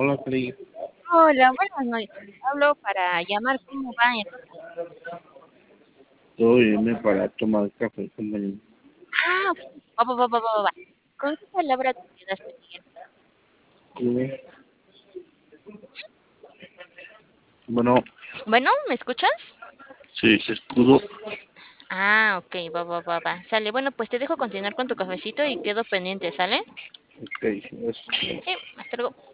Hola, Cris. Hola, buenas noches. Hablo para llamar cómo va en... Todo bien para tomar café con mañana. Ah, ok. Va. ¿Con qué palabra te quedaste bien? Sí. Bueno, Bueno, ¿me escuchas? sí, se escudo. Ah, ok, va. Sale, bueno, pues te dejo continuar con tu cafecito y quedo pendiente, ¿sale? Ok, Sí, hasta luego.